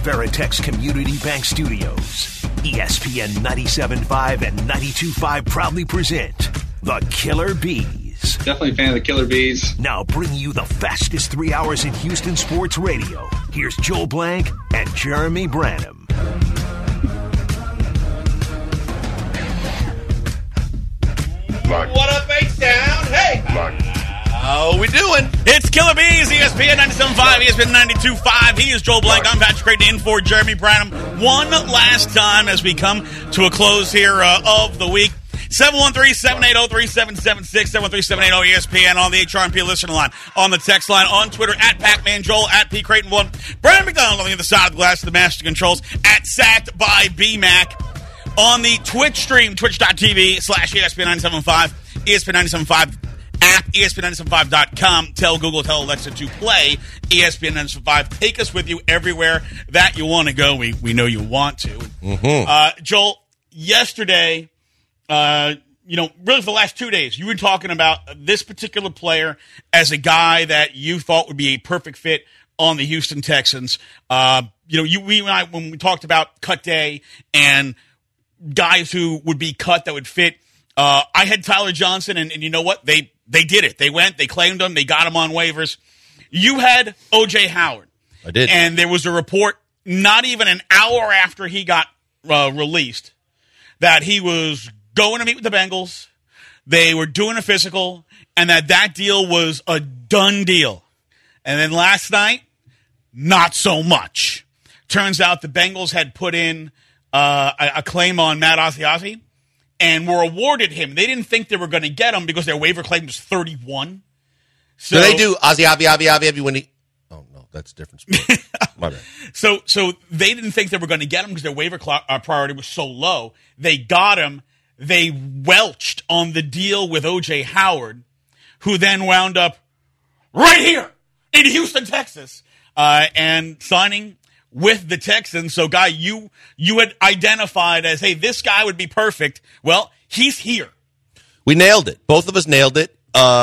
Veritex Community Bank Studios, ESPN 97.5 and 92.5 proudly present the Killer Bees. Definitely a fan of the Killer Bees. Now bringing you the fastest 3 hours in Houston sports radio. Here's Joel Blank and Jeremy Branham. What up, H-Town? Hey! How we doing? It's Killer Bees, ESPN 97.5, ESPN 92.5. He is Joel Blank. I'm Patrick Creighton in for Jeremy Branham. One last time as we come to a close here of the week. 713-780-3776, 713-780-ESPN on the HRMP listener line, on the text line, on Twitter, at Pac-Man Joel, at P. Creighton1, Brandon McDonald on the other side of the glass of the master controls, at Sacked by BMac. On the Twitch stream, twitch.tv/ESPN 97.5, ESPN 97.5 app, ESPN975.com. Tell Google, tell Alexa to play ESPN 97.5. Take us with you everywhere that you want to go. We know you want to. Mm-hmm. Joel, yesterday, really for the last 2 days, you were talking about this particular player as a guy that you thought would be a perfect fit on the Houston Texans. We and I, when we talked about cut day and guys who would be cut that would fit. I had Tyler Johnson, and you know what? They did it. They went, they claimed him, they got him on waivers. You had O.J. Howard. I did. And there was a report not even an hour after he got released that he was going to meet with the Bengals. They were doing a physical, and that deal was a done deal. And then last night, not so much. Turns out the Bengals had put in a claim on Matt Asiasi and were awarded him. They didn't think they were going to get him because their waiver claim was 31. So do they do Ozzy when he... Oh, no, that's a different sport. My bad. So they didn't think they were going to get him because their waiver priority was so low. They got him. They welched on the deal with O.J. Howard, who then wound up right here in Houston, Texas, and signing with the Texans. So, guy, you had identified as, hey, this guy would be perfect. Well, he's here. We nailed it. Both of us nailed it.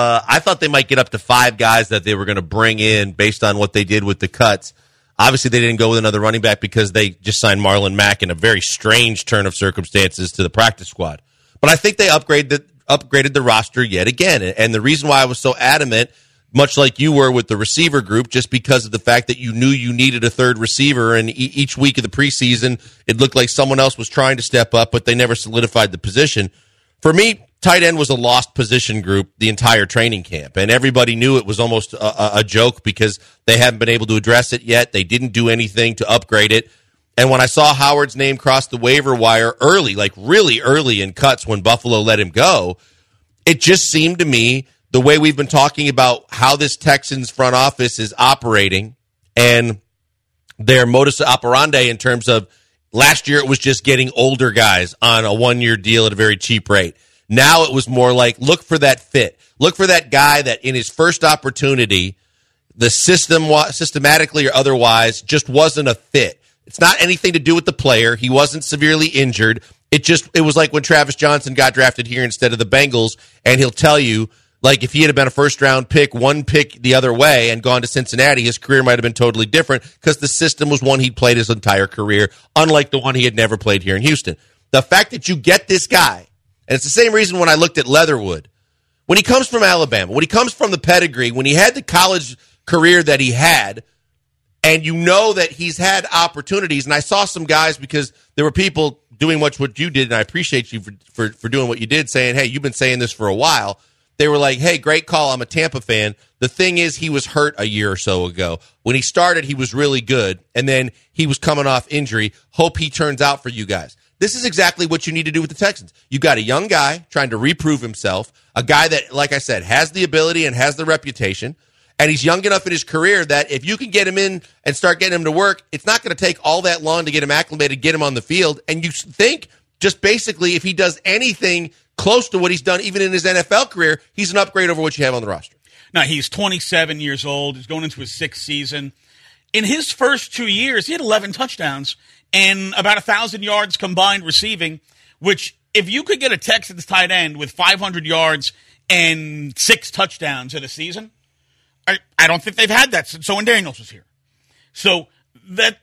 I thought they might get up to 5 guys that they were going to bring in based on what they did with the cuts. Obviously, they didn't go with another running back because they just signed Marlon Mack in a very strange turn of circumstances to the practice squad. But I think they upgraded the roster yet again. And the reason why I was so adamant, much like you were with the receiver group, just because of the fact that you knew you needed a third receiver, and each week of the preseason, it looked like someone else was trying to step up, but they never solidified the position. For me, tight end was a lost position group the entire training camp, and everybody knew it was almost a joke because they haven't been able to address it yet. They didn't do anything to upgrade it. And when I saw Howard's name cross the waiver wire early, like really early in cuts when Buffalo let him go, it just seemed to me the way we've been talking about how this Texans front office is operating and their modus operandi in terms of last year it was just getting older guys on a 1-year deal at a very cheap rate. Now it was more like look for that fit. Look for that guy that in his first opportunity, the systematically or otherwise just wasn't a fit. It's not anything to do with the player. He wasn't severely injured. It was like when Travis Johnson got drafted here instead of the Bengals, and he'll tell you, like, if he had been a first-round pick, one pick the other way, and gone to Cincinnati, his career might have been totally different because the system was one he'd played his entire career, unlike the one he had never played here in Houston. The fact that you get this guy, and it's the same reason when I looked at Leatherwood, when he comes from Alabama, when he comes from the pedigree, when he had the college career that he had, and you know that he's had opportunities, and I saw some guys because there were people doing much what you did, and I appreciate you for doing what you did, saying, hey, you've been saying this for a while. They were like, hey, great call. I'm a Tampa fan. The thing is, he was hurt a year or so ago. When he started, he was really good, and then he was coming off injury. Hope he turns out for you guys. This is exactly what you need to do with the Texans. You got a young guy trying to reprove himself, a guy that, like I said, has the ability and has the reputation, and he's young enough in his career that if you can get him in and start getting him to work, it's not going to take all that long to get him acclimated, get him on the field, and you think just basically if he does anything close to what he's done even in his NFL career, he's an upgrade over what you have on the roster. Now, he's 27 years old. He's going into his 6th season. In his first 2 years, he had 11 touchdowns and about 1,000 yards combined receiving, which if you could get a Texans tight end with 500 yards and 6 touchdowns in a season, I don't think they've had that since Owen Daniels was here. So that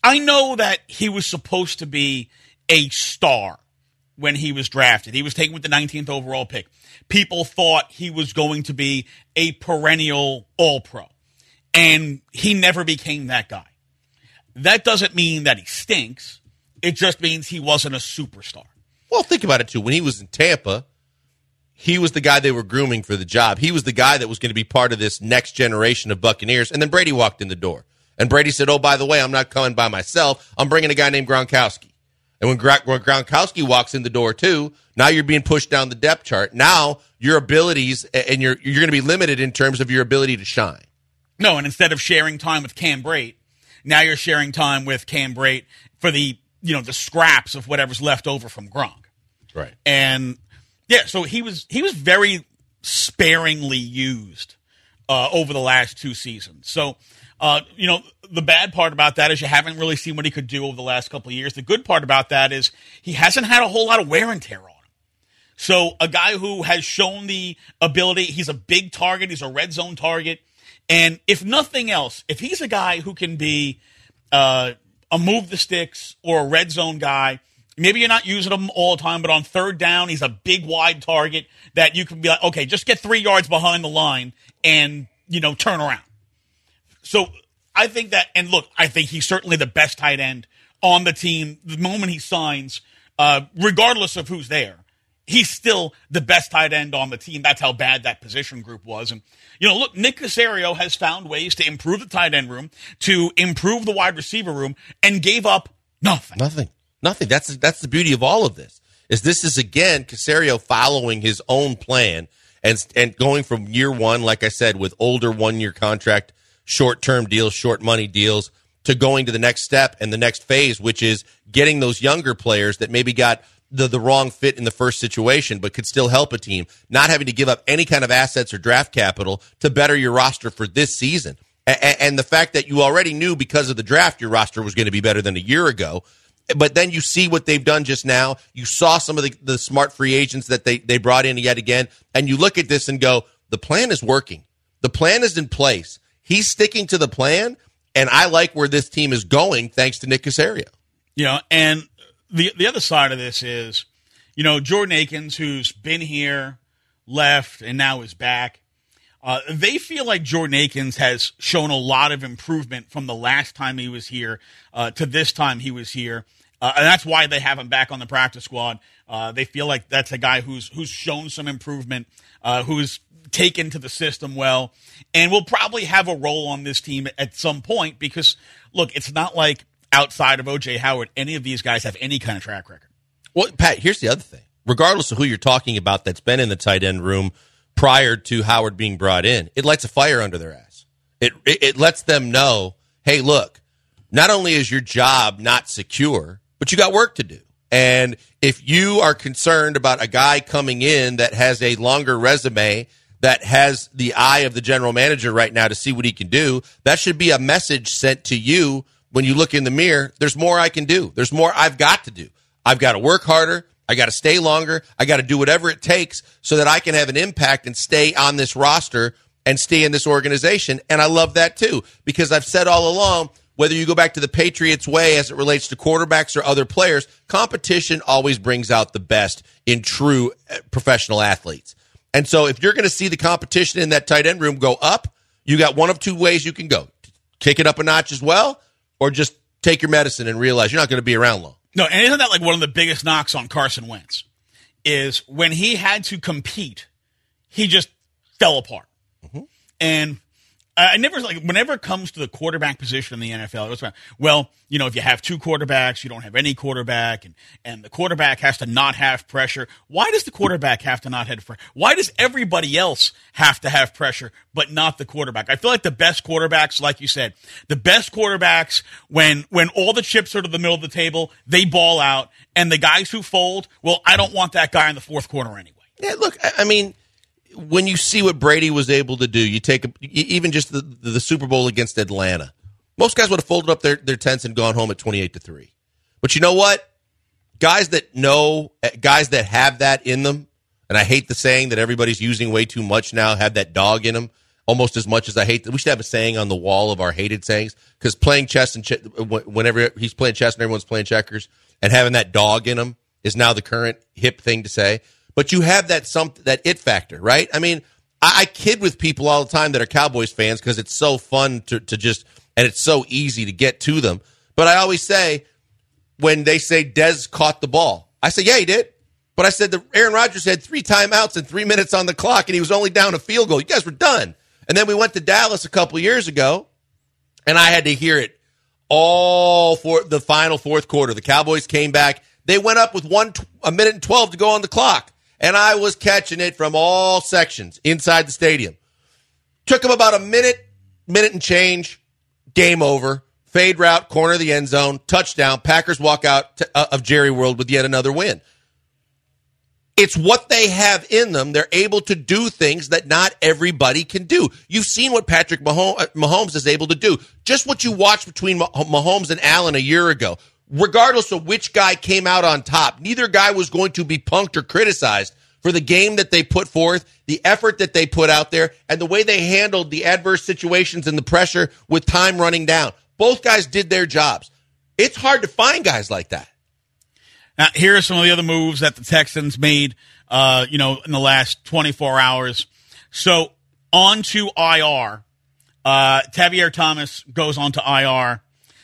I know that he was supposed to be a star when he was drafted. He was taken with the 19th overall pick. People thought he was going to be a perennial All-Pro, and he never became that guy. That doesn't mean that he stinks. It just means he wasn't a superstar. Well, think about it, too. When he was in Tampa, he was the guy they were grooming for the job. He was the guy that was going to be part of this next generation of Buccaneers, and then Brady walked in the door. And Brady said, oh, by the way, I'm not coming by myself. I'm bringing a guy named Gronkowski. And when Gronkowski walks in the door, too, now you're being pushed down the depth chart. Now your abilities, and you're going to be limited in terms of your ability to shine. No, and instead of sharing time with Cam Brate, now you're sharing time with Cam Brate for the scraps of whatever's left over from Gronk. Right. And, yeah, so he was very sparingly used over the last 2 seasons. So, the bad part about that is you haven't really seen what he could do over the last couple of years. The good part about that is he hasn't had a whole lot of wear and tear on him. So a guy who has shown the ability, he's a big target, he's a red zone target. And if nothing else, if he's a guy who can be a move the sticks or a red zone guy, maybe you're not using him all the time, but on third down, he's a big wide target that you can be like, okay, just get 3 yards behind the line and, turn around. So I think that, and look, I think he's certainly the best tight end on the team. The moment he signs, regardless of who's there, he's still the best tight end on the team. That's how bad that position group was. And, look, Nick Caserio has found ways to improve the tight end room, to improve the wide receiver room, and gave up nothing. Nothing. That's the beauty of all of this. This is, again, Caserio following his own plan and going from year one, like I said, with older 1-year contract, short-term deals, short money deals, to going to the next step and the next phase, which is getting those younger players that maybe got the wrong fit in the first situation but could still help a team, not having to give up any kind of assets or draft capital to better your roster for this season. And the fact that you already knew because of the draft your roster was going to be better than a year ago, but then you see what they've done just now. You saw some of the smart free agents that they brought in yet again, and you look at this and go, the plan is working. The plan is in place. He's sticking to the plan, and I like where this team is going thanks to Nick Caserio. And the other side of this is, Jordan Akins, who's been here, left, and now is back. They feel like Jordan Akins has shown a lot of improvement from the last time he was here to this time he was here. And that's why they have him back on the practice squad. They feel like that's a guy who's shown some improvement, who's taken to the system well, and will probably have a role on this team at some point because, look, it's not like outside of O.J. Howard, any of these guys have any kind of track record. Well, Pat, here's the other thing. Regardless of who you're talking about that's been in the tight end room prior to Howard being brought in, it lights a fire under their ass. It lets them know, hey, look, not only is your job not secure, but you got work to do. And if you are concerned about a guy coming in that has a longer resume, that has the eye of the general manager right now to see what he can do, that should be a message sent to you when you look in the mirror. There's more I can do. There's more I've got to do. I've got to work harder. I got to stay longer. I got to do whatever it takes so that I can have an impact and stay on this roster and stay in this organization. And I love that too, because I've said all along, whether you go back to the Patriots way as it relates to quarterbacks or other players, competition always brings out the best in true professional athletes. And so if you're going to see the competition in that tight end room go up, you got one of two ways you can go. Kick it up a notch as well, or just take your medicine and realize you're not going to be around long. No, and isn't that like one of the biggest knocks on Carson Wentz? Is when he had to compete, he just fell apart. Mm-hmm. And I never whenever it comes to the quarterback position in the NFL, it was well, if you have two quarterbacks, you don't have any quarterback, and the quarterback has to not have pressure. Why does the quarterback have to not have pressure? Why does everybody else have to have pressure, but not the quarterback? I feel like the best quarterbacks, like you said, the best quarterbacks, when all the chips are to the middle of the table, they ball out, and the guys who fold, well, I don't want that guy in the fourth quarter anyway. Yeah, look, I mean, when you see what Brady was able to do, you take even just the Super Bowl against Atlanta. Most guys would have folded up their tents and gone home at 28-3. But you know what? Guys that have that in them, and I hate the saying that everybody's using way too much now, have that dog in them. almost as much as I hate. We should have a saying on the wall of our hated sayings, because playing chess and whenever he's playing chess and everyone's playing checkers, and having that dog in him is now the current hip thing to say. But you have that it factor, right? I mean, I kid with people all the time that are Cowboys fans because it's so fun to just, and it's so easy to get to them. But I always say, when they say Dez caught the ball, I say, yeah, he did. But I said that Aaron Rodgers had 3 timeouts and 3 minutes on the clock, and he was only down a field goal. You guys were done. And then we went to Dallas a couple years ago, and I had to hear it all for the final fourth quarter. The Cowboys came back. They went up with 1 minute and 12 to go on the clock. And I was catching it from all sections inside the stadium. Took him about a minute and change, game over, fade route, corner of the end zone, touchdown. Packers walk out of Jerry World with yet another win. It's what they have in them. They're able to do things that not everybody can do. You've seen what Patrick Mahomes is able to do. Just what you watched between Mahomes and Allen a year ago. Regardless of which guy came out on top, neither guy was going to be punked or criticized for the game that they put forth, the effort that they put out there, and the way they handled the adverse situations and the pressure with time running down. Both guys did their jobs. It's hard to find guys like that. Now, here are some of the other moves that the Texans made, in the last 24 hours. So on to IR. Tavierre Thomas goes on to IR.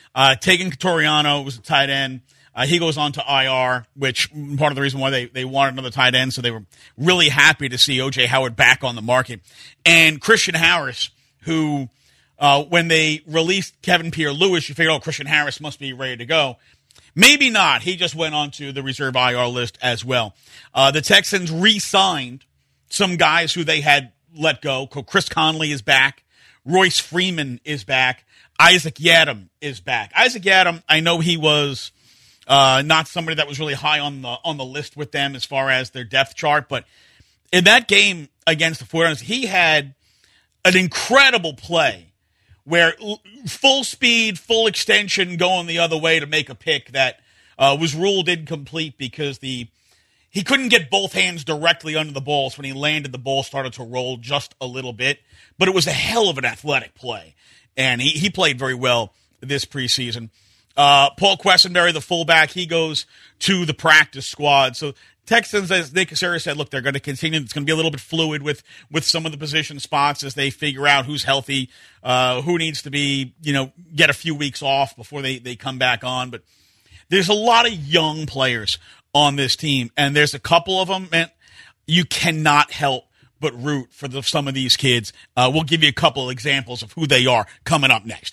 Tegan Toriano was a tight end. He goes on to IR, which part of the reason why they wanted another tight end, so they were really happy to see O.J. Howard back on the market. And Christian Harris, who, when they released Kevin Pierre-Louis, you figured, Christian Harris must be ready to go. Maybe not. He just went on to the reserve IR list as well. The Texans re-signed some guys who they had let go. Chris Conley is back. Royce Freeman is back. Isaac Yiadom is back. Isaac Yiadom, I know he was not somebody that was really high on the list with them as far as their depth chart, but in that game against the 49ers, he had an incredible play where full speed, full extension going the other way to make a pick that was ruled incomplete because he couldn't get both hands directly under the ball. So when he landed, the ball started to roll just a little bit, but it was a hell of an athletic play. And he played very well this preseason. Paul Quessenberry, the fullback, he goes to the practice squad. So Texans, as Nick Caserio said, look, they're going to continue. It's going to be a little bit fluid with some of the position spots as they figure out who's healthy, who needs to be, get a few weeks off before they come back on. But there's a lot of young players on this team, and there's a couple of them, man, you cannot help but root for some of these kids. We'll give you a couple of examples of who they are coming up next.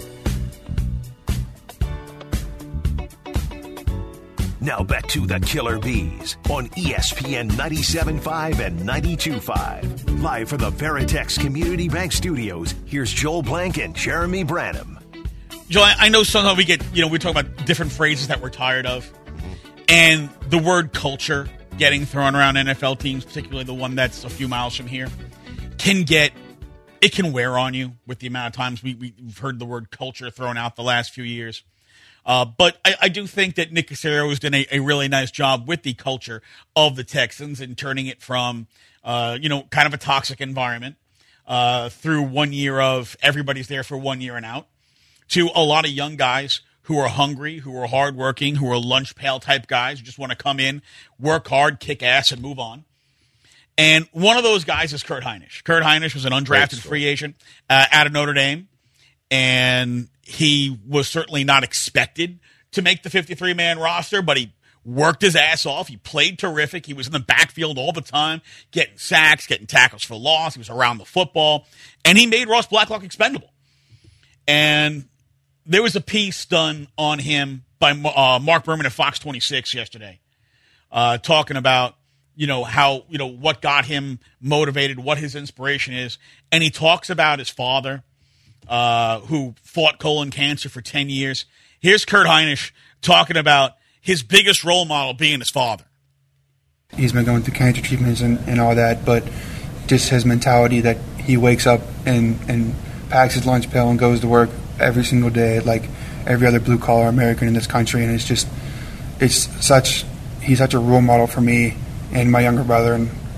Now back to the Killer Bees on ESPN 97.5 and 92.5. Live from the Veritex Community Bank Studios, here's Joel Blank and Jeremy Branham. Joel, I know sometimes we get, we talk about different phrases that we're tired of. And the word culture getting thrown around NFL teams, particularly the one that's a few miles from here, can wear on you with the amount of times we've heard the word culture thrown out the last few years. But I do think that Nick Caserio has done a really nice job with the culture of the Texans and turning it from, kind of a toxic environment through 1 year of everybody's there for 1 year and out to a lot of young guys who are hungry, who are hardworking, who are lunch pail type guys who just want to come in, work hard, kick ass, and move on. And one of those guys is Kurt Hinish. Kurt Hinish was an undrafted free agent out of Notre Dame, and he was certainly not expected to make the 53-man roster, but he worked his ass off. He played terrific. He was in the backfield all the time, getting sacks, getting tackles for loss. He was around the football, and he made Ross Blacklock expendable. And there was a piece done on him by Mark Berman at Fox 26 yesterday, talking about, how, what got him motivated, what his inspiration is. And he talks about his father, who fought colon cancer for 10 years. Here's Kurt Hinish talking about his biggest role model being his father. He's been going through cancer treatments and all that, but just his mentality that he wakes up and packs his lunch pail and goes to work every single day like every other blue-collar American in this country. And he's such a role model for me and my younger brother. And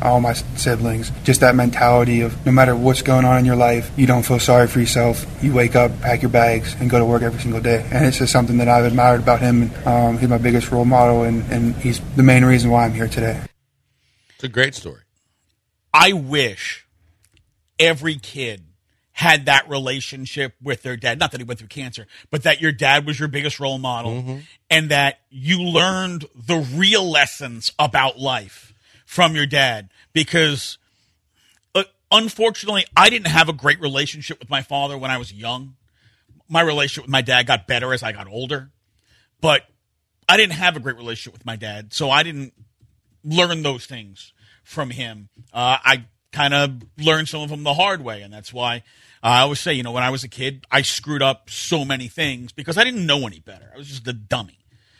all my siblings. Just that mentality of no matter what's going on in your life, you don't feel sorry for yourself. You wake up, pack your bags, and go to work every single day. And it's just something that I've admired about him. He's my biggest role model, and he's the main reason why I'm here today. It's a great story. I wish every kid had that relationship with their dad. Not that he went through cancer, but that your dad was your biggest role model and that you learned the real lessons about life from your dad. Because unfortunately, I didn't have a great relationship with my father when I was young. My relationship with my dad got better as I got older, but I didn't have a great relationship with my dad, so I didn't learn those things from him. I kind of learned some of them the hard way, and that's why I always say, when I was a kid, I screwed up so many things because I didn't know any better. I was just a dummy.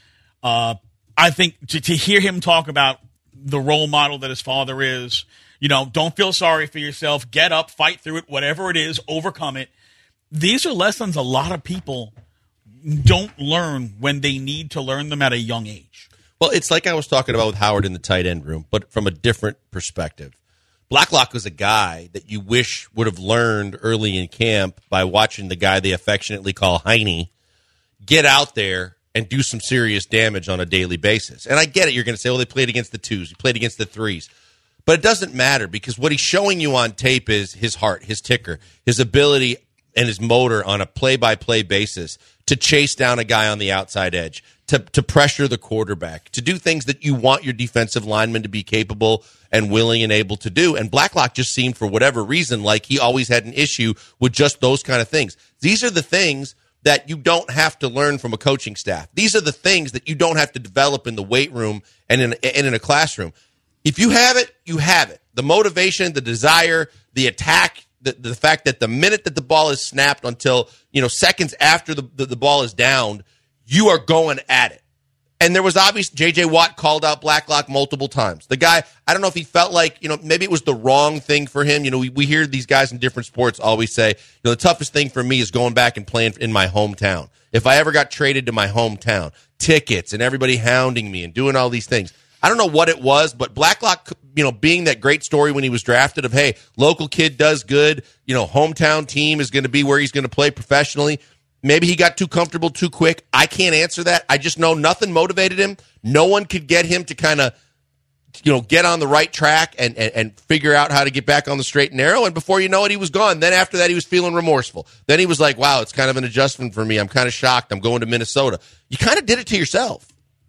I think to hear him talk about the role model that his father is, don't feel sorry for yourself, get up, fight through it, whatever it is, overcome it. These are lessons a lot of people don't learn when they need to learn them at a young age. Well, it's like I was talking about with Howard in the tight end room, but from a different perspective. Blacklock was a guy that you wish would have learned early in camp by watching the guy they affectionately call Heine get out there and do some serious damage on a daily basis. And I get it. You're going to say, well, they played against the 2s. He played against the 3s. But it doesn't matter because what he's showing you on tape is his heart, his ticker, his ability and his motor on a play-by-play basis to chase down a guy on the outside edge, to pressure the quarterback, to do things that you want your defensive lineman to be capable and willing and able to do. And Blacklock just seemed, for whatever reason, like he always had an issue with just those kind of things. These are the things that you don't have to learn from a coaching staff. These are the things that you don't have to develop in the weight room and in a classroom. If you have it, you have it. The motivation, the desire, the attack, the fact that the minute that the ball is snapped until, seconds after the ball is downed, you are going at it. And there was obvious J.J. Watt called out Blacklock multiple times. The guy, I don't know if he felt like, maybe it was the wrong thing for him. We hear these guys in different sports always say, the toughest thing for me is going back and playing in my hometown. If I ever got traded to my hometown, tickets and everybody hounding me and doing all these things. I don't know what it was, but Blacklock, being that great story when he was drafted of, hey, local kid does good, hometown team is going to be where he's going to play professionally. Maybe he got too comfortable too quick. I can't answer that. I just know nothing motivated him. No one could get him to kind of, get on the right track and figure out how to get back on the straight and narrow. And before you know it, he was gone. Then after that, he was feeling remorseful. Then he was like, wow, it's kind of an adjustment for me. I'm kind of shocked. I'm going to Minnesota. You kind of did it to yourself.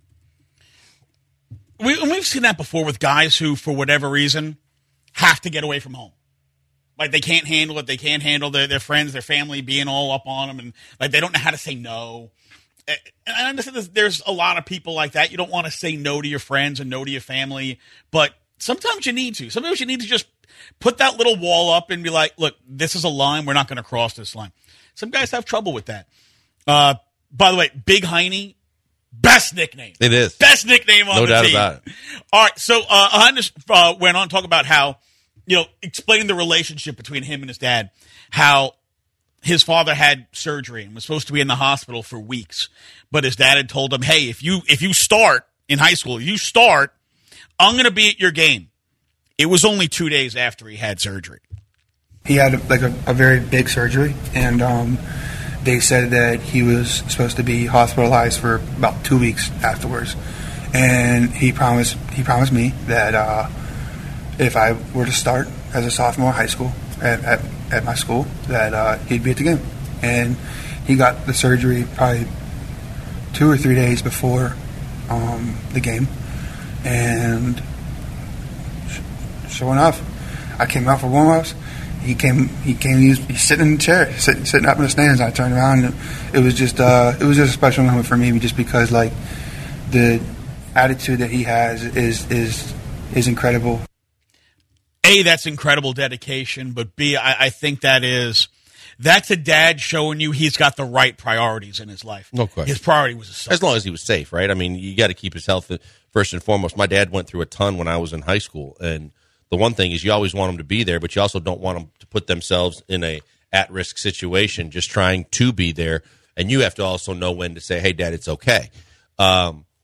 We've seen that before with guys who, for whatever reason, have to get away from home. Like, they can't handle it. They can't handle their friends, their family being all up on them. And, like, they don't know how to say no. And I understand there's a lot of people like that. You don't want to say no to your friends and no to your family. But sometimes you need to. Sometimes you need to just put that little wall up and be like, look, this is a line. We're not going to cross this line. Some guys have trouble with that. By the way, Big Heine, best nickname. It is. Best nickname on the team. No doubt about it. All right, so Hannes went on to talk about how, explaining the relationship between him and his dad, how his father had surgery and was supposed to be in the hospital for weeks. But his dad had told him, hey, if you start in high school, I'm going to be at your game. It was only 2 days after he had surgery. He had a very big surgery, and they said that he was supposed to be hospitalized for about 2 weeks afterwards. And he promised me that if I were to start as a sophomore in high school at my school, that he'd be at the game. And he got the surgery probably 2 or 3 days before the game. And sure enough, I came out for warm-ups. He's sitting in the chair, sitting up in the stands. I turned around, and it was just a special moment for me, just because the attitude that he has is incredible. A, that's incredible dedication, but B, I think that's a dad showing you he's got the right priorities in his life. No question. His priority was his son. As long as he was safe, right? I mean, you got to keep his health first and foremost. My dad went through a ton when I was in high school, and the one thing is you always want them to be there, but you also don't want them to put themselves in a at-risk situation just trying to be there, and you have to also know when to say, hey, Dad, it's okay.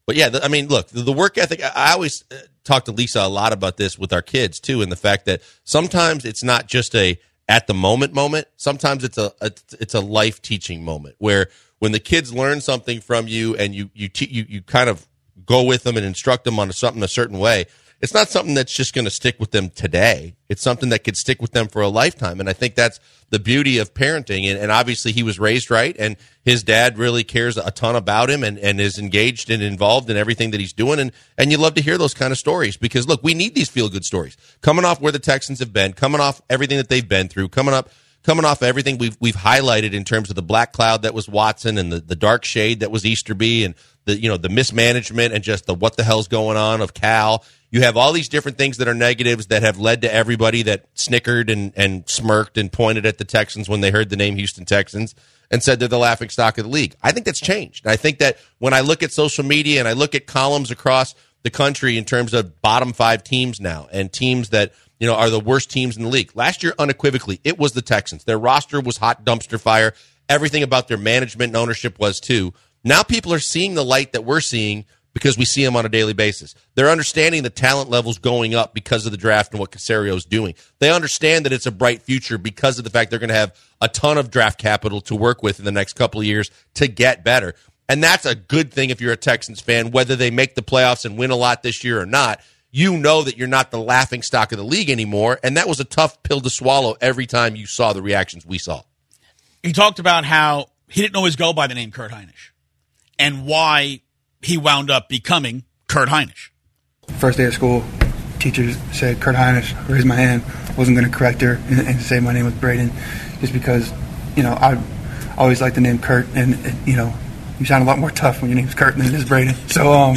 But yeah, I mean, look, the work ethic. I always talk to Lisa a lot about this with our kids too, and the fact that sometimes it's not just a at the moment. Sometimes it's a life teaching moment where when the kids learn something from you and you kind of go with them and instruct them on something a certain way. It's not something that's just going to stick with them today. It's something that could stick with them for a lifetime. And I think that's the beauty of parenting. And obviously he was raised right, and his dad really cares a ton about him and is engaged and involved in everything that he's doing. And you love to hear those kind of stories because, look, we need these feel-good stories. Coming off where the Texans have been, coming off everything that they've been through, coming off everything we've highlighted in terms of the black cloud that was Watson and the dark shade that was Easterby and the mismanagement and just the what the hell's going on of Cal. You have all these different things that are negatives that have led to everybody that snickered and smirked and pointed at the Texans when they heard the name Houston Texans and said they're the laughingstock of the league. I think that's changed. And I think that when I look at social media and I look at columns across the country in terms of bottom 5 teams now and teams that are the worst teams in the league. Last year, unequivocally, it was the Texans. Their roster was hot dumpster fire. Everything about their management and ownership was too. Now people are seeing the light that we're seeing because we see them on a daily basis. They're understanding the talent levels going up because of the draft and what Caserio's doing. They understand that it's a bright future because of the fact they're going to have a ton of draft capital to work with in the next couple of years to get better. And that's a good thing if you're a Texans fan, whether they make the playoffs and win a lot this year or not. You know that you're not the laughingstock of the league anymore, and that was a tough pill to swallow every time you saw the reactions we saw. He talked about how he didn't always go by the name Kurt Hinish and why he wound up becoming Kurt Hinish. First day of school, teacher said Kurt Hinish. I raised my hand. Wasn't going to correct her and say my name was Braden, just because, I always liked the name Kurt, and you sound a lot more tough when your name's Kurt than it is Braden. So,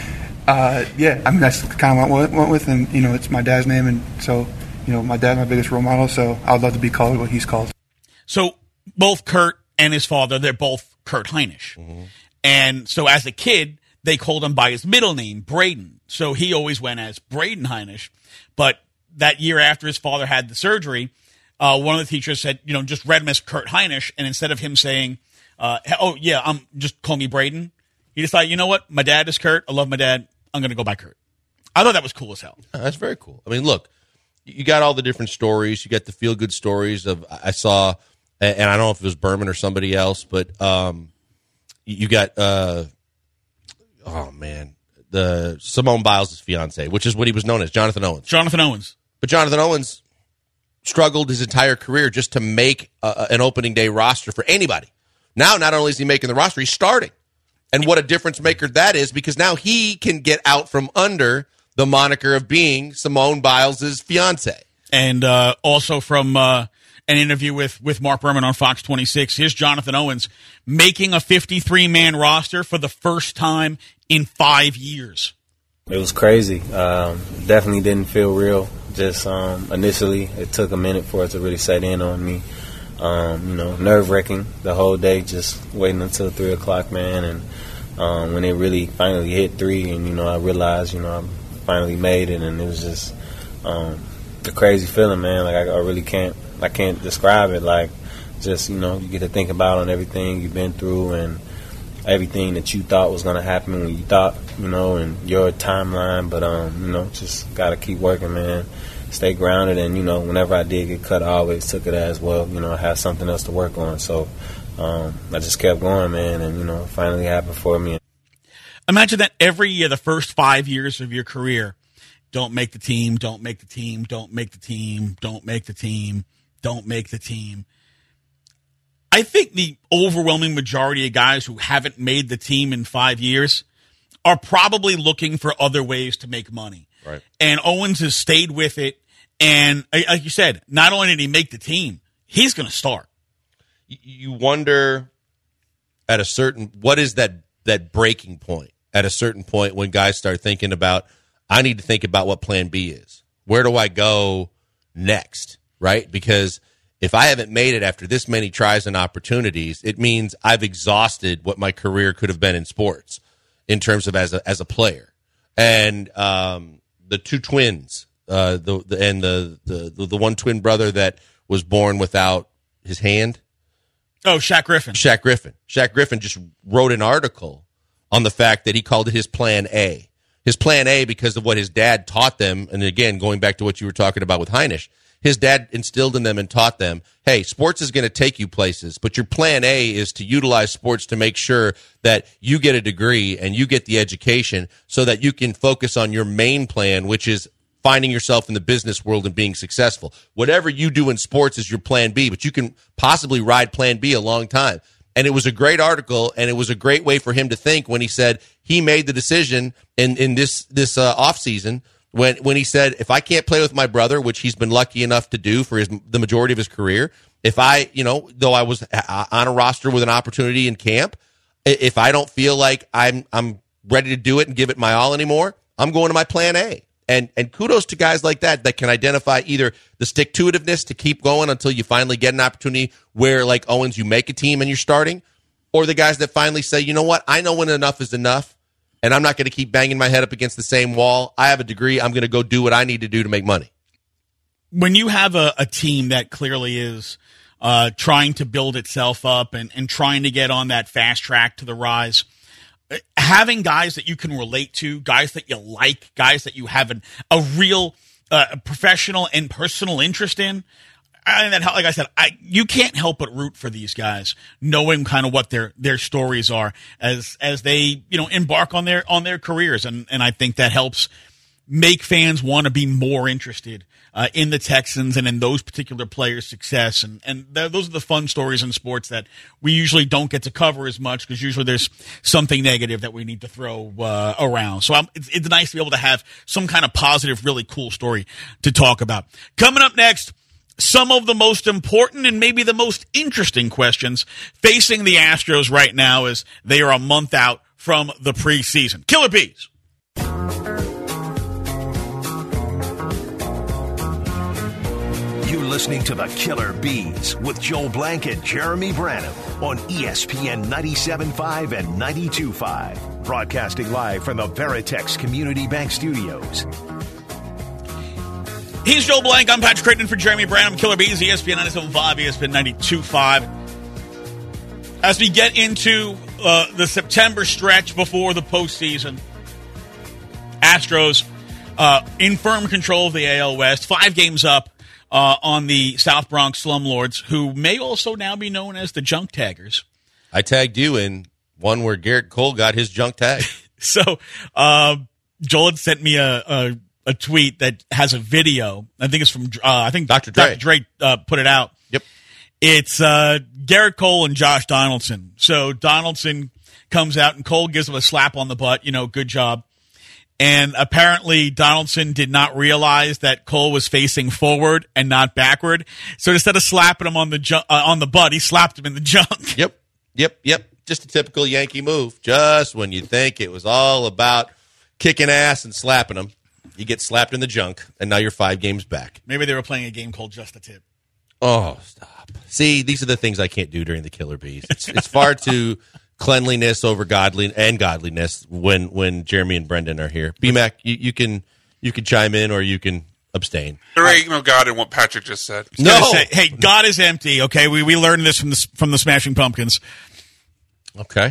that's kind of what I went with, and it's my dad's name, and so my dad's my biggest role model. So I'd love to be called what he's called. So both Kurt and his father, they're both Kurt Hinish. Mm-hmm. And so as a kid, they called him by his middle name, Braden. So he always went as Braden Hinish. But that year after his father had the surgery, one of the teachers said, just read him as Kurt Hinish. And instead of him saying, just call me Braden, he decided, you know what? My dad is Kurt. I love my dad. I'm going to go by Kurt. I thought that was cool as hell. That's very cool. I mean, look, you got all the different stories. You got the feel-good stories of, I saw, and I don't know if it was Berman or somebody else, but you got, the Simone Biles' fiance, which is what he was known as, Jonathan Owens. But Jonathan Owens struggled his entire career just to make an opening day roster for anybody. Now, not only is he making the roster, he's starting. And what a difference maker that is, because now he can get out from under the moniker of being Simone Biles' fiance. And also from an interview with Mark Berman on Fox 26, here's Jonathan Owens making a 53-man roster for the first time in 5 years. It was crazy. Definitely didn't feel real. Just initially, it took a minute for it to really set in on me. Nerve-wracking the whole day, just waiting until 3 o'clock, man. And when it really finally hit 3 and, I realized, I finally made it. And it was just a crazy feeling, man. Like, I can't describe it. Like, just, you get to think about on everything you've been through and everything that you thought was going to happen when you thought, and your timeline. But, just got to keep working, man. Stay grounded, and whenever I did get cut, I always took it as well. I had something else to work on, so I just kept going, man, and it finally happened for me. Imagine that every year, the first 5 years of your career, don't make the team, don't make the team, don't make the team, don't make the team, don't make the team. I think the overwhelming majority of guys who haven't made the team in 5 years are probably looking for other ways to make money. Right. And Owens has stayed with it. And like you said, not only did he make the team, he's going to start. You wonder what is that breaking point at a certain point when guys start thinking about, I need to think about what plan B is. Where do I go next? Right? Because if I haven't made it after this many tries and opportunities, it means I've exhausted what my career could have been in sports in terms of as a player. And, the two twins, the one twin brother that was born without his hand. Oh, Shaq Griffin. Shaq Griffin just wrote an article on the fact that he called it his plan A. His plan A because of what his dad taught them, and again, going back to what you were talking about with Heinisch, his dad instilled in them and taught them, hey, sports is going to take you places, but your plan A is to utilize sports to make sure that you get a degree and you get the education so that you can focus on your main plan, which is finding yourself in the business world and being successful. Whatever you do in sports is your plan B, but you can possibly ride plan B a long time. And it was a great article, and it was a great way for him to think when he said he made the decision in this offseason when he said, if I can't play with my brother, which he's been lucky enough to do for the majority of his career, if I, though I was on a roster with an opportunity in camp, if I don't feel like I'm ready to do it and give it my all anymore, I'm going to my plan A. And kudos to guys like that can identify either the stick-to-itiveness to keep going until you finally get an opportunity where, like Owens, you make a team and you're starting, or the guys that finally say, you know what, I know when enough is enough, and I'm not going to keep banging my head up against the same wall. I have a degree. I'm going to go do what I need to do to make money. When you have a team that clearly is trying to build itself up and trying to get on that fast track to the rise, having guys that you can relate to, guys that you like, guys that you have a real professional and personal interest in, and that, like I said, you can't help but root for these guys, knowing kind of what their stories are as they embark on their careers, and I think that helps make fans want to be more interested in the Texans and in those particular players' success. And those are the fun stories in sports that we usually don't get to cover as much because usually there's something negative that we need to throw around. So it's nice to be able to have some kind of positive, really cool story to talk about. Coming up next, some of the most important and maybe the most interesting questions facing the Astros right now as they are a month out from the preseason. Killer Bees. You're listening to the Killer Bees with Joel Blank and Jeremy Branham on ESPN 97.5 and 92.5. Broadcasting live from the Veritex Community Bank Studios. He's Joel Blank. I'm Patrick Creighton for Jeremy Branham. Killer Bees, ESPN 97.5, ESPN 92.5. As we get into the September stretch before the postseason, Astros in firm control of the AL West, 5 games up on the South Bronx Slumlords, who may also now be known as the Junk Taggers. I tagged you in one where Garrett Cole got his junk tag. So Joel had sent me a tweet that has a video. I think it's from Dr. Dre. Dr. Dre put it out. Yep. It's Garrett Cole and Josh Donaldson. So Donaldson comes out and Cole gives him a slap on the butt. Good job. And apparently Donaldson did not realize that Cole was facing forward and not backward. So instead of slapping him on the butt, he slapped him in the junk. Yep. Just a typical Yankee move. Just when you think it was all about kicking ass and slapping him, you get slapped in the junk, and now you're 5 games back. Maybe they were playing a game called Just a Tip. Oh, stop. See, these are the things I can't do during the Killer Bees. It's far too cleanliness over godliness when Jeremy and Brendan are here. B-Mac, you can chime in or you can abstain. There ain't no God in what Patrick just said. No. Hey, God is empty, okay? We learned this from the Smashing Pumpkins. Okay.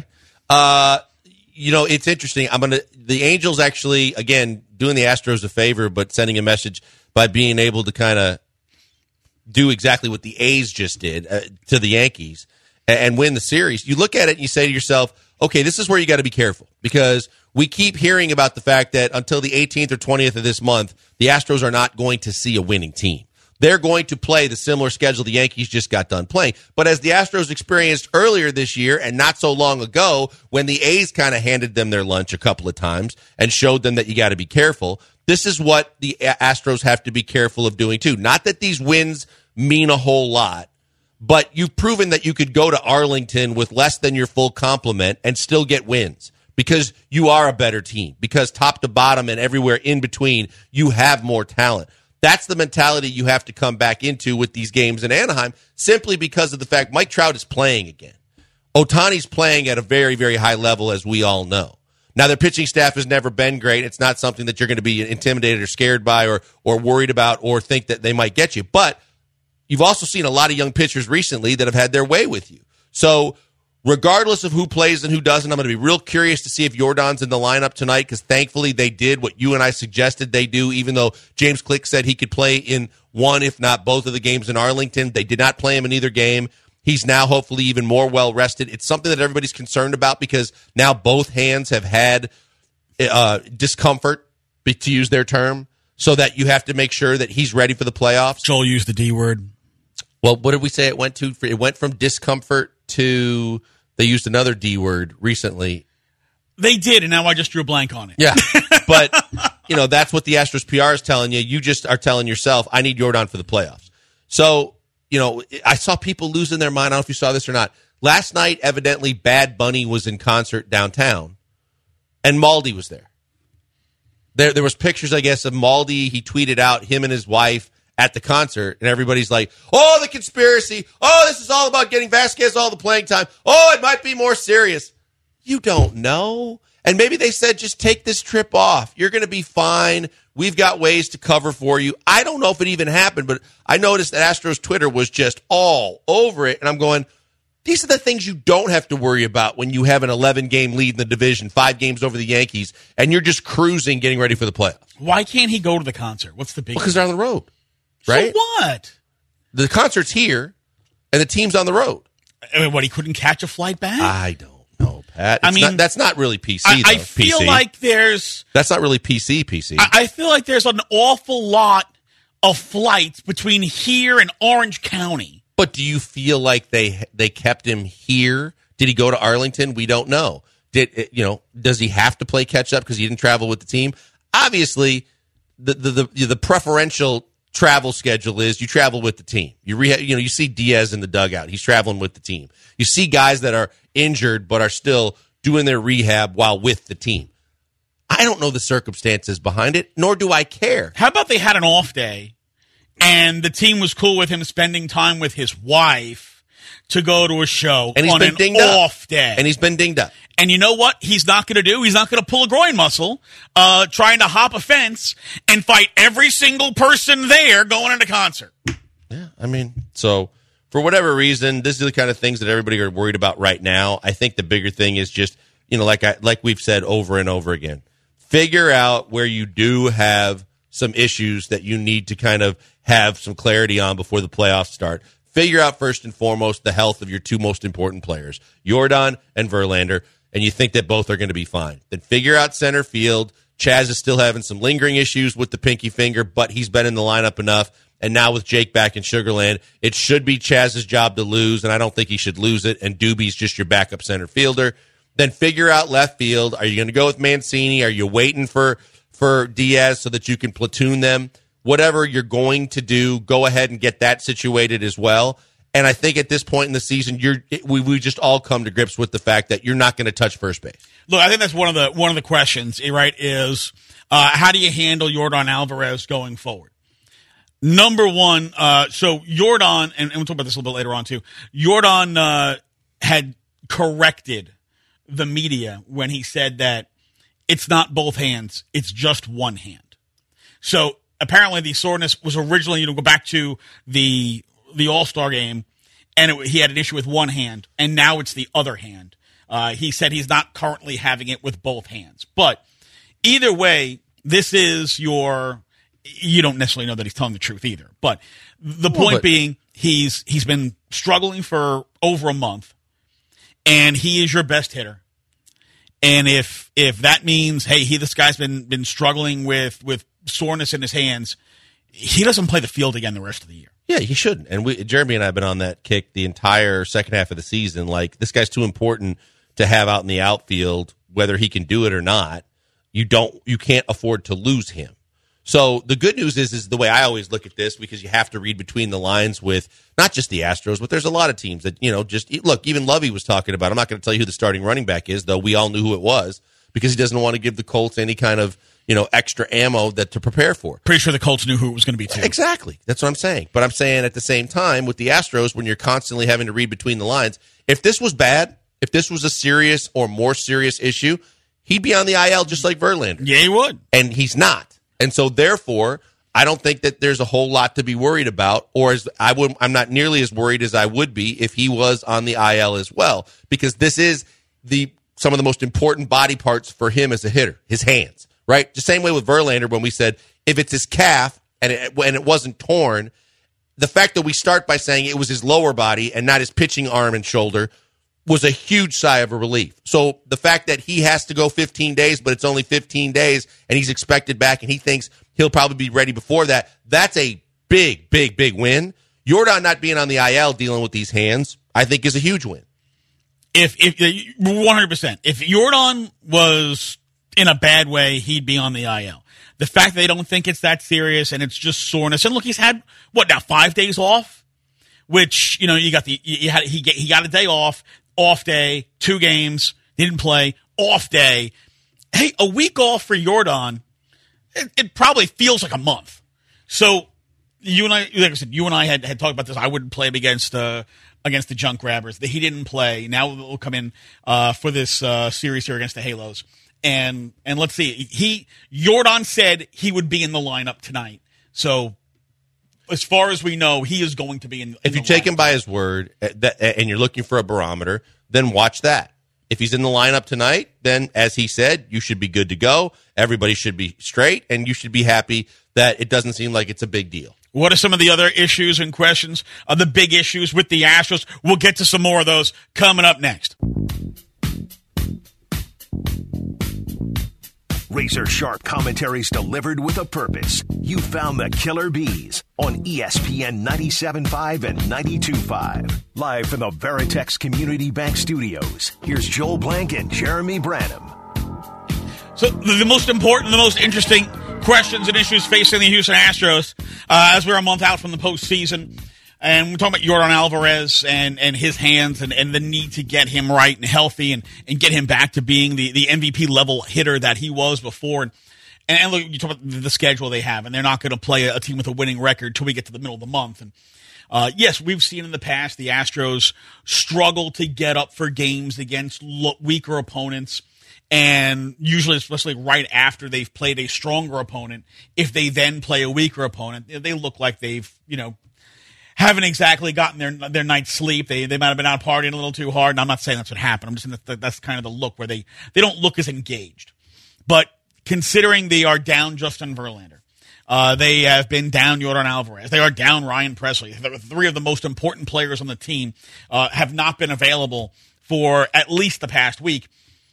It's interesting. The Angels actually, again, doing the Astros a favor, but sending a message by being able to kind of do exactly what the A's just did to the Yankees and win the series. You look at it and you say to yourself, okay, this is where you got to be careful because we keep hearing about the fact that until the 18th or 20th of this month, the Astros are not going to see a winning team. They're going to play the similar schedule the Yankees just got done playing. But as the Astros experienced earlier this year and not so long ago when the A's kind of handed them their lunch a couple of times and showed them that you got to be careful, this is what the Astros have to be careful of doing too. Not that these wins mean a whole lot, but you've proven that you could go to Arlington with less than your full complement and still get wins because you are a better team, because top to bottom and everywhere in between, you have more talent. That's the mentality you have to come back into with these games in Anaheim simply because of the fact Mike Trout is playing again. Ohtani's playing at a very, very high level, as we all know. Now, their pitching staff has never been great. It's not something that you're going to be intimidated or scared by or worried about or think that they might get you. But you've also seen a lot of young pitchers recently that have had their way with you. So regardless of who plays and who doesn't, I'm going to be real curious to see if Jordan's in the lineup tonight, because thankfully they did what you and I suggested they do, even though James Click said he could play in one, if not both of the games in Arlington. They did not play him in either game. He's now hopefully even more well-rested. It's something that everybody's concerned about because now both hands have had discomfort, to use their term, so that you have to make sure that he's ready for the playoffs. Joel used the D word. Well, what did we say it went to? It went from discomfort to, they used another D word recently. They did, and now I just drew a blank on it. Yeah, but that's what the Astros PR is telling you. You just are telling yourself, I need Jordan for the playoffs. So, I saw people losing their mind. I don't know if you saw this or not. Last night, evidently, Bad Bunny was in concert downtown, and Maldi was there. There was pictures, I guess, of Maldi. He tweeted out him and his wife at the concert, and everybody's like, oh, the conspiracy. Oh, this is all about getting Vasquez all the playing time. Oh, it might be more serious. You don't know. And maybe they said, just take this trip off. You're going to be fine. We've got ways to cover for you. I don't know if it even happened, but I noticed that Astros Twitter was just all over it, and I'm going, these are the things you don't have to worry about when you have an 11-game lead in the division, 5 games over the Yankees, and you're just cruising, getting ready for the playoffs. Why can't he go to the concert? What's the big Because they're on the road, right? So what? The concert's here, and the team's on the road. I mean, what, he couldn't catch a flight back? I don't know, Pat. That's not really PC, though. I feel PC. like there's... That's not really PC. I feel like there's an awful lot of flights between here and Orange County. But do you feel like they kept him here? Did he go to Arlington? We don't know. Does he have to play catch up because he didn't travel with the team? Obviously, the preferential travel schedule is you travel with the team. You see Diaz in the dugout. He's traveling with the team. You see guys that are injured but are still doing their rehab while with the team. I don't know the circumstances behind it, nor do I care. How about they had an off day and the team was cool with him spending time with his wife to go to a show and on an off day? And he's been dinged up. And you know what he's not going to do? He's not going to pull a groin muscle trying to hop a fence and fight every single person there going into concert. Yeah, so for whatever reason, this is the kind of things that everybody are worried about right now. I think the bigger thing is just, like we've said over and over again, figure out where you do have some issues that you need to kind of have some clarity on before the playoffs start. Figure out first and foremost the health of your 2 most important players, Jordan and Verlander, and you think that both are going to be fine. Then figure out center field. Chaz is still having some lingering issues with the pinky finger, but he's been in the lineup enough. And now with Jake back in Sugar Land, it should be Chaz's job to lose, and I don't think he should lose it, and Doobie's just your backup center fielder. Then figure out left field. Are you going to go with Mancini? Are you waiting for Diaz so that you can platoon them? Whatever you're going to do, go ahead and get that situated as well. And I think at this point in the season, we just all come to grips with the fact that you're not going to touch first base. Look, I think that's one of the questions, right? Is how do you handle Yordan Alvarez going forward? Number one, so Yordan, and we'll talk about this a little bit later on too. Yordan had corrected the media when he said that it's not both hands, it's just one hand. So apparently the soreness was originally, go back to the All-Star game, and he had an issue with one hand, and now it's the other hand. He said he's not currently having it with both hands. But either way, this is you don't necessarily know that he's telling the truth either. But the point being, he's been struggling for over a month, and he is your best hitter. And if that means, hey, this guy's been struggling with soreness in his hands, he doesn't play the field again the rest of the year. Yeah, he shouldn't. And Jeremy and I have been on that kick the entire second half of the season. Like, this guy's too important to have out in the outfield, whether he can do it or not. You can't afford to lose him. So the good news is the way I always look at this, because you have to read between the lines with not just the Astros, but there's a lot of teams that, look, even Lovey was talking about. I'm not going to tell you who the starting running back is, though we all knew who it was, because he doesn't want to give the Colts any kind of, extra ammo to prepare for. Pretty sure the Colts knew who it was going to be, too. Exactly. That's what I'm saying. But I'm saying at the same time, with the Astros, when you're constantly having to read between the lines, if this was bad, if this was a serious or more serious issue, he'd be on the IL just like Verlander. Yeah, he would. And he's not. And so, therefore, I don't think that there's a whole lot to be worried about, or I'm not nearly as worried as I would be if he was on the IL as well, because this is some of the most important body parts for him as a hitter, his hands, right? The same way with Verlander when we said if it's his calf and it wasn't torn, the fact that we start by saying it was his lower body and not his pitching arm and shoulder was a huge sigh of relief. So the fact that he has to go 15 days, but it's only 15 days, and he's expected back, and he thinks he'll probably be ready before that, that's a big, big, big win. Yordan not being on the IL dealing with these hands, I think, is a huge win. If 100%. If Yordan was in a bad way, he'd be on the IL. The fact that they don't think it's that serious and it's just soreness. And look, he's had, 5 days off? Which, he got a day off day, 2 games, he didn't play, off day. Hey, a week off for Yordan, it probably feels like a month. So you and I, like I said, you and I had talked about this. I wouldn't play him against the Junk Grabbers. He didn't play. Now we'll come in for this series here against the Halos. And let's see. Yordan said he would be in the lineup tonight. So as far as we know, he is going to be in if you take him by his word and you're looking for a barometer, then watch that. If he's in the lineup tonight, then, as he said, you should be good to go. Everybody should be straight, and you should be happy that it doesn't seem like it's a big deal. What are some of the other issues and questions? The big issues with the Astros? We'll get to some more of those coming up next. Razor-sharp commentaries delivered with a purpose. You found the Killer Bees on ESPN 97.5 and 92.5. Live from the Veritex Community Bank Studios, here's Joel Blank and Jeremy Branham. So the most important, the most interesting questions and issues facing the Houston Astros as we're a month out from the postseason. And we're talking about Yordan Alvarez and his hands and the need to get him right and healthy and get him back to being the MVP level hitter that he was before. And look, you talk about the schedule they have, and they're not going to play a team with a winning record till we get to the middle of the month. And yes, we've seen in the past the Astros struggle to get up for games against weaker opponents. And usually, especially right after they've played a stronger opponent, if they then play a weaker opponent, they look like they've, haven't exactly gotten their night's sleep. They might have been out partying a little too hard, and I'm not saying that's what happened. I'm just saying that's kind of the look where they don't look as engaged. But considering they are down Justin Verlander, they have been down Yordan Alvarez, they are down Ryan Presley. 3 of the most important players on the team have not been available for at least the past week.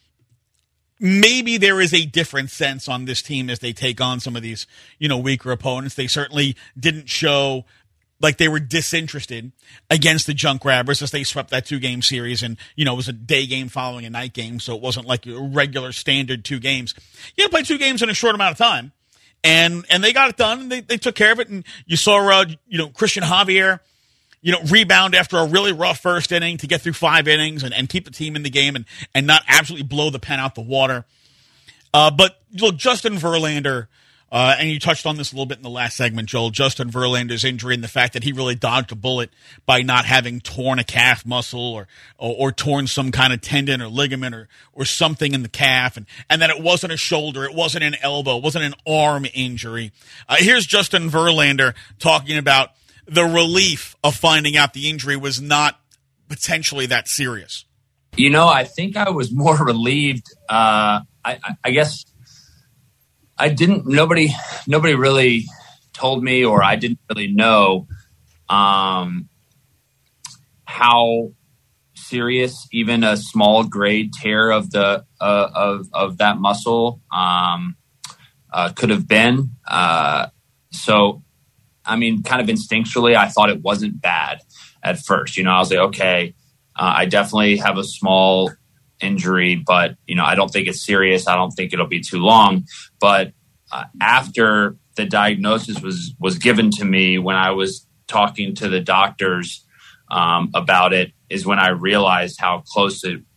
Maybe there is a different sense on this team as they take on some of these, weaker opponents. They certainly didn't show like they were disinterested against the Junk Grabbers as they swept that 2-game series. And, it was a day game following a night game, so it wasn't like a regular standard 2 games. You had to play 2 games in a short amount of time, and they got it done, and they took care of it. And you saw, Christian Javier, rebound after a really rough first inning to get through 5 innings and keep the team in the game and not absolutely blow the pen out the water. But look, Justin Verlander, and you touched on this a little bit in the last segment, Joel, Justin Verlander's injury and the fact that he really dodged a bullet by not having torn a calf muscle or torn some kind of tendon or ligament or something in the calf, and that it wasn't a shoulder, it wasn't an elbow, it wasn't an arm injury. Here's Justin Verlander talking about the relief of finding out the injury was not potentially that serious. I think I was more relieved. I guess I didn't. Nobody really told me, or I didn't really know how serious even a small grade tear of the of that muscle could have been. So, I mean, kind of instinctually, I thought it wasn't bad at first. I was like, okay, I definitely have a small injury, but, I don't think it's serious. I don't think it'll be too long. But after the diagnosis was given to me, when I was talking to the doctors about it, is when I realized how close it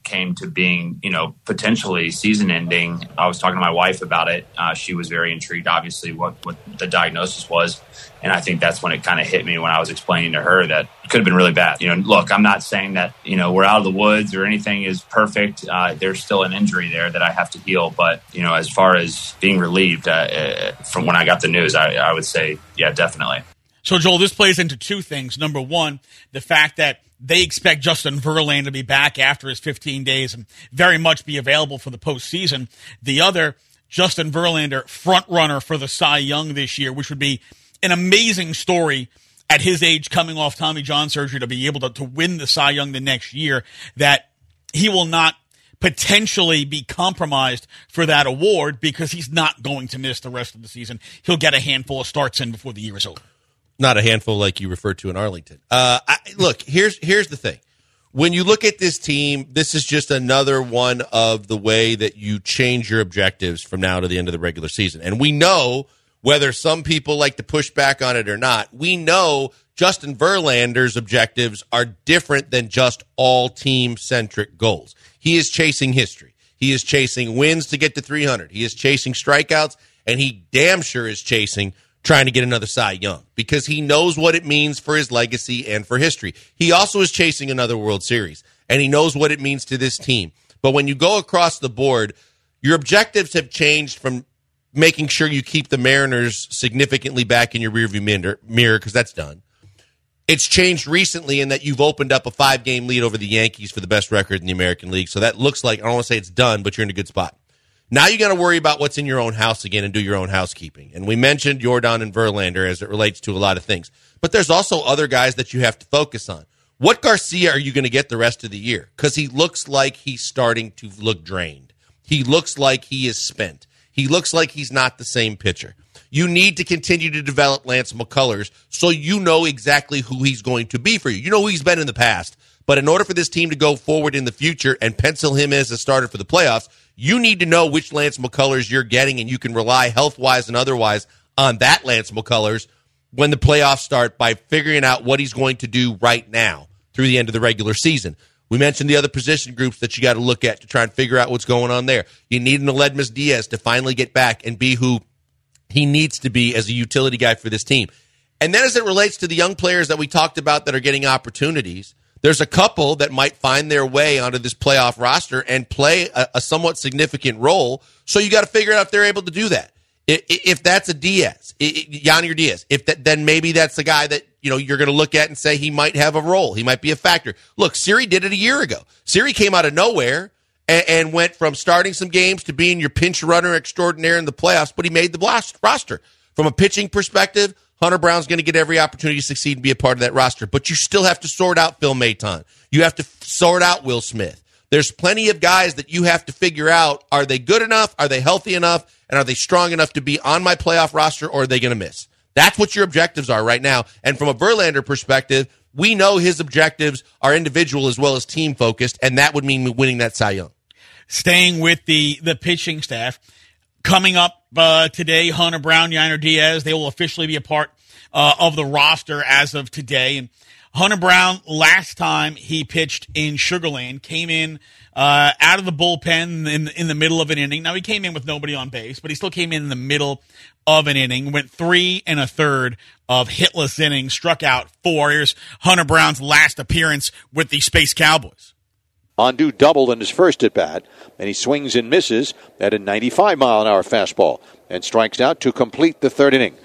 came to being, potentially season ending, I was talking to my wife about it. She was very intrigued, obviously, what the diagnosis was. And I think that's when it kind of hit me when I was explaining to her that it could have been really bad. Look, I'm not saying that, we're out of the woods or anything is perfect. There's still an injury there that I have to heal. But, as far as being relieved from when I got the news, I would say, yeah, definitely. So, Joel, this plays into two things. Number one, the fact that they expect Justin Verlander to be back after his 15 days and very much be available for the postseason. The other, Justin Verlander, front runner for the Cy Young this year, which would be an amazing story at his age, coming off Tommy John surgery, to be able to win the Cy Young the next year, that he will not potentially be compromised for that award because he's not going to miss the rest of the season. He'll get a handful of starts in before the year is over. Not a handful like you referred to in Arlington. Look, here's the thing. When you look at this team, this is just another one of the way that you change your objectives from now to the end of the regular season. And we know, whether some people like to push back on it or not, we know Justin Verlander's objectives are different than just all team-centric goals. He is chasing history. He is chasing wins to get to 300. He is chasing strikeouts, and he damn sure is chasing trying to get another Cy Young because he knows what it means for his legacy and for history. He also is chasing another World Series, and he knows what it means to this team. But when you go across the board, your objectives have changed from making sure you keep the Mariners significantly back in your rearview mirror because that's done. It's changed recently in that you've opened up a 5-game lead over the Yankees for the best record in the American League. So that looks like, I don't want to say it's done, but you're in a good spot. Now you got to worry about what's in your own house again and do your own housekeeping. And we mentioned Jordan and Verlander as it relates to a lot of things. But there's also other guys that you have to focus on. What Garcia are you going to get the rest of the year? Because he looks like he's starting to look drained. He looks like he is spent. He looks like he's not the same pitcher. You need to continue to develop Lance McCullers so you know exactly who he's going to be for you. You know who he's been in the past. But in order for this team to go forward in the future and pencil him as a starter for the playoffs, you need to know which Lance McCullers you're getting, and you can rely health-wise and otherwise on that Lance McCullers when the playoffs start by figuring out what he's going to do right now through the end of the regular season. We mentioned the other position groups that you got to look at to try and figure out what's going on there. You need an Aledmys Diaz to finally get back and be who he needs to be as a utility guy for this team. And then as it relates to the young players that we talked about that are getting opportunities, there's a couple that might find their way onto this playoff roster and play a somewhat significant role. So you got to figure out if they're able to do that. If that's a Diaz, Yannier Diaz, then maybe that's the guy that you're going to look at and say he might have a role. He might be a factor. Look, Siri did it a year ago. Siri came out of nowhere and went from starting some games to being your pinch runner extraordinaire in the playoffs, but he made the roster. From a pitching perspective, Hunter Brown's going to get every opportunity to succeed and be a part of that roster. But you still have to sort out Phil Maton. You have to sort out Will Smith. There's plenty of guys that you have to figure out, are they good enough? Are they healthy enough? And are they strong enough to be on my playoff roster, or are they going to miss? That's what your objectives are right now. And from a Verlander perspective, we know his objectives are individual as well as team-focused, and that would mean winning that Cy Young. Staying with the pitching staff, coming up today, Hunter Brown, Yannier Diaz, they will officially be a part of the roster as of today. And Hunter Brown, last time he pitched in Sugar Land, came in out of the bullpen in the middle of an inning. Now, he came in with nobody on base, but he still came in the middle of an inning, went 3 1/3 of hitless innings, struck out 4. Here's Hunter Brown's last appearance with the Space Cowboys. Ondu doubled in his first at-bat, and he swings and misses at a 95-mile-an-hour fastball and strikes out to complete the third inning.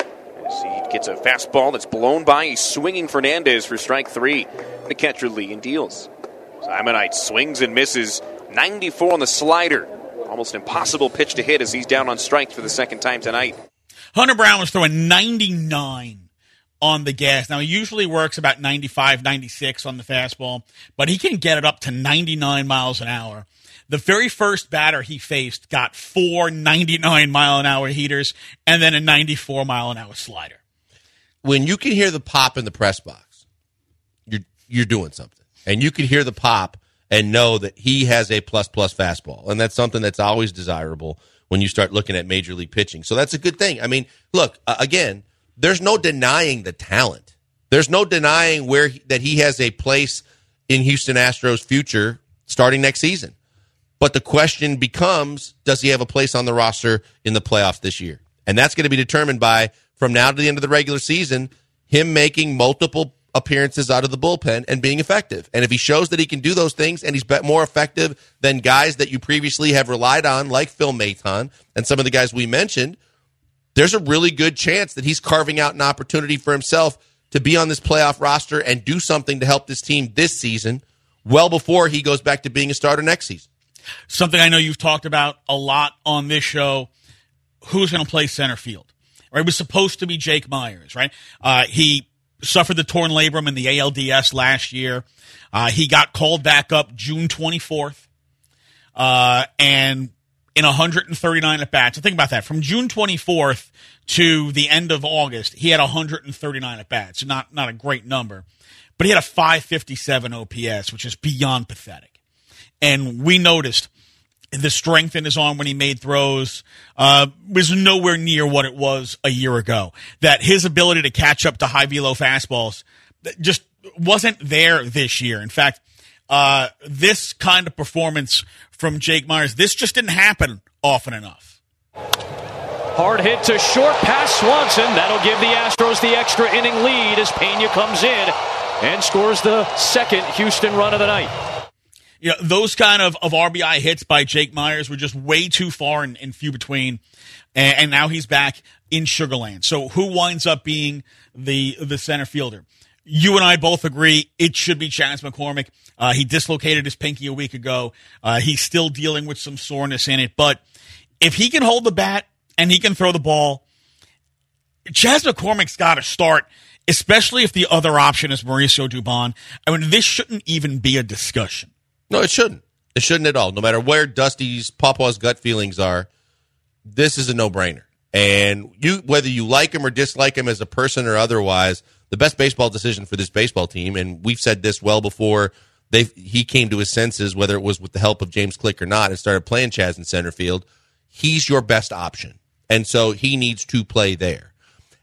As he gets a fastball that's blown by, he's swinging Fernandez for strike 3. The catcher Lee and deals. Simonite swings and misses, 94 on the slider. Almost impossible pitch to hit as he's down on strikes for the second time tonight. Hunter Brown was throwing 99 on the gas. Now, he usually works about 95, 96 on the fastball, but he can get it up to 99 miles an hour. The very first batter he faced got 4 99-mile-an-hour heaters and then a 94-mile-an-hour slider. When you can hear the pop in the press box, you're doing something. And you can hear the pop and know that he has a plus-plus fastball. And that's something that's always desirable when you start looking at Major League pitching. So that's a good thing. I mean, look, again, there's no denying the talent. There's no denying that he has a place in Houston Astros' future starting next season. But the question becomes, does he have a place on the roster in the playoffs this year? And that's going to be determined by, from now to the end of the regular season, him making multiple appearances out of the bullpen and being effective. And if he shows that he can do those things and he's more effective than guys that you previously have relied on, like Phil Maton and some of the guys we mentioned, there's a really good chance that he's carving out an opportunity for himself to be on this playoff roster and do something to help this team this season well before he goes back to being a starter next season. Something I know you've talked about a lot on this show, who's going to play center field? Right? It was supposed to be Jake Myers, right? He suffered the torn labrum in the ALDS last year. He got called back up June 24th, and in 139 at-bats. So think about that. From June 24th to the end of August, he had 139 at-bats. Not a great number, but he had a 557 OPS, which is beyond pathetic. And we noticed the strength in his arm when he made throws was nowhere near what it was a year ago. That his ability to catch up to high velo fastballs just wasn't there this year. In fact, this kind of performance from Jake Myers, this just didn't happen often enough. Hard hit to short, past Swanson. That'll give the Astros the extra inning lead as Pena comes in and scores the second Houston run of the night. You know, those kind of RBI hits by Jake Myers were just way too far and few between. And now he's back in Sugarland. So who winds up being the center fielder? You and I both agree it should be Chas McCormick. He dislocated his pinky a week ago. He's still dealing with some soreness in it. But if he can hold the bat and he can throw the ball, Chas McCormick's got to start, especially if the other option is Mauricio Dubon. I mean, this shouldn't even be a discussion. No, it shouldn't. It shouldn't at all. No matter where Dusty's Pawpaw's gut feelings are, this is a no-brainer. And whether you like him or dislike him as a person or otherwise, the best baseball decision for this baseball team, and we've said this well before he came to his senses, whether it was with the help of James Click or not, and started playing Chas in center field, he's your best option. And so he needs to play there.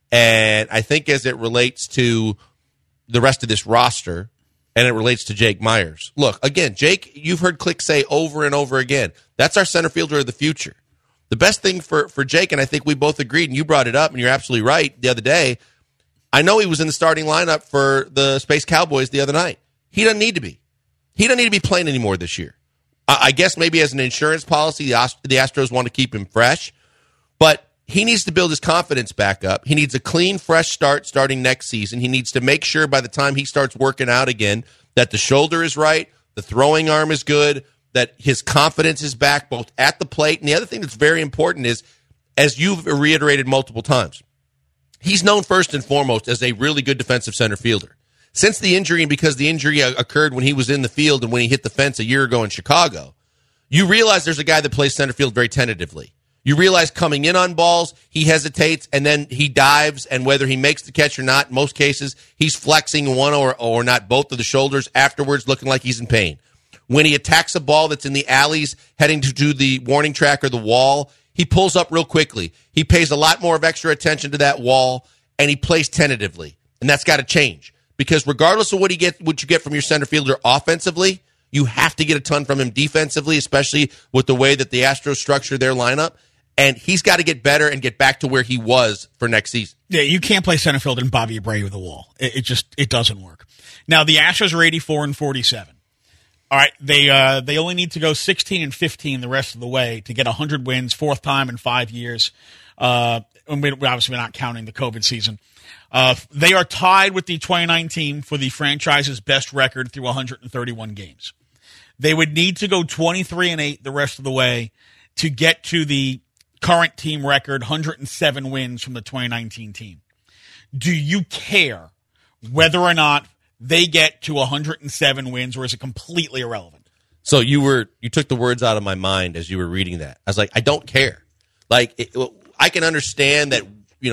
And I think as it relates to the rest of this roster, and it relates to Jake Myers. Look, again, Jake, you've heard Click say over and over again, that's our center fielder of the future. The best thing for Jake, and I think we both agreed, and you brought it up, and you're absolutely right the other day, I know he was in the starting lineup for the Space Cowboys the other night. He doesn't need to be. He doesn't need to be playing anymore this year. I guess maybe as an insurance policy, the Astros want to keep him fresh, but he needs to build his confidence back up. He needs a clean, fresh start starting next season. He needs to make sure by the time he starts working out again that the shoulder is right, the throwing arm is good, that his confidence is back both at the plate. And the other thing that's very important is, as you've reiterated multiple times, he's known first and foremost as a really good defensive center fielder. Since the injury, and because the injury occurred when he was in the field and when he hit the fence a year ago in Chicago, you realize there's a guy that plays center field very tentatively. You realize coming in on balls, he hesitates, and then he dives, and whether he makes the catch or not, in most cases, he's flexing one or not both of the shoulders afterwards, looking like he's in pain. When he attacks a ball that's in the alleys, heading to the warning track or the wall, he pulls up real quickly. He pays a lot more of extra attention to that wall, and he plays tentatively. And that's got to change. Because regardless of what you get from your center fielder offensively, you have to get a ton from him defensively, especially with the way that the Astros structure their lineup. And he's got to get better and get back to where he was for next season. Yeah, you can't play center field and Bobby Abreu with a wall. It doesn't work. Now, the Astros are 84-47. All right, they only need to go 16-15 the rest of the way to get 100 wins, fourth time in 5 years. And we're obviously not counting the COVID season. They are tied with the 2019 for the franchise's best record through 131 games. They would need to go 23-8 the rest of the way to get to the current team record, 107 wins from the 2019 team. Do you care whether or not they get to 107 wins, or is it completely irrelevant? So you took the words out of my mind as you were reading that. I was like, I don't care. Like, I can understand that,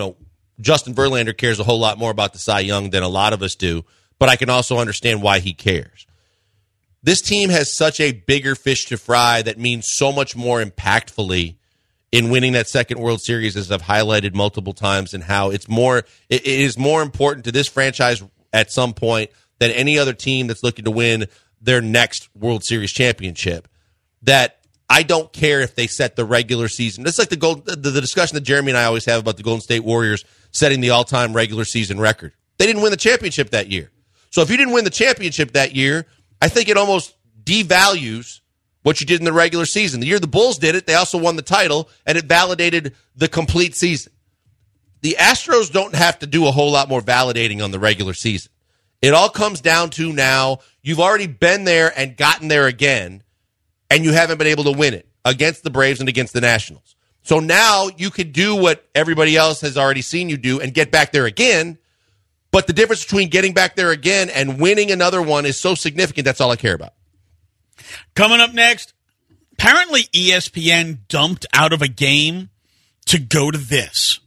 Justin Verlander cares a whole lot more about the Cy Young than a lot of us do, but I can also understand why he cares. This team has such a bigger fish to fry that means so much more impactfully in winning that second World Series, as I've highlighted multiple times, and how it is more important to this franchise at some point than any other team that's looking to win their next World Series championship, that I don't care if they set the regular season. It's like the discussion that Jeremy and I always have about the Golden State Warriors setting the all-time regular season record. They didn't win the championship that year. So if you didn't win the championship that year, I think it almost devalues what you did in the regular season. The year the Bulls did it, they also won the title, and it validated the complete season. The Astros don't have to do a whole lot more validating on the regular season. It all comes down to now, you've already been there and gotten there again, and you haven't been able to win it against the Braves and against the Nationals. So now you could do what everybody else has already seen you do and get back there again, but the difference between getting back there again and winning another one is so significant, that's all I care about. Coming up next, apparently ESPN dumped out of a game to go to this.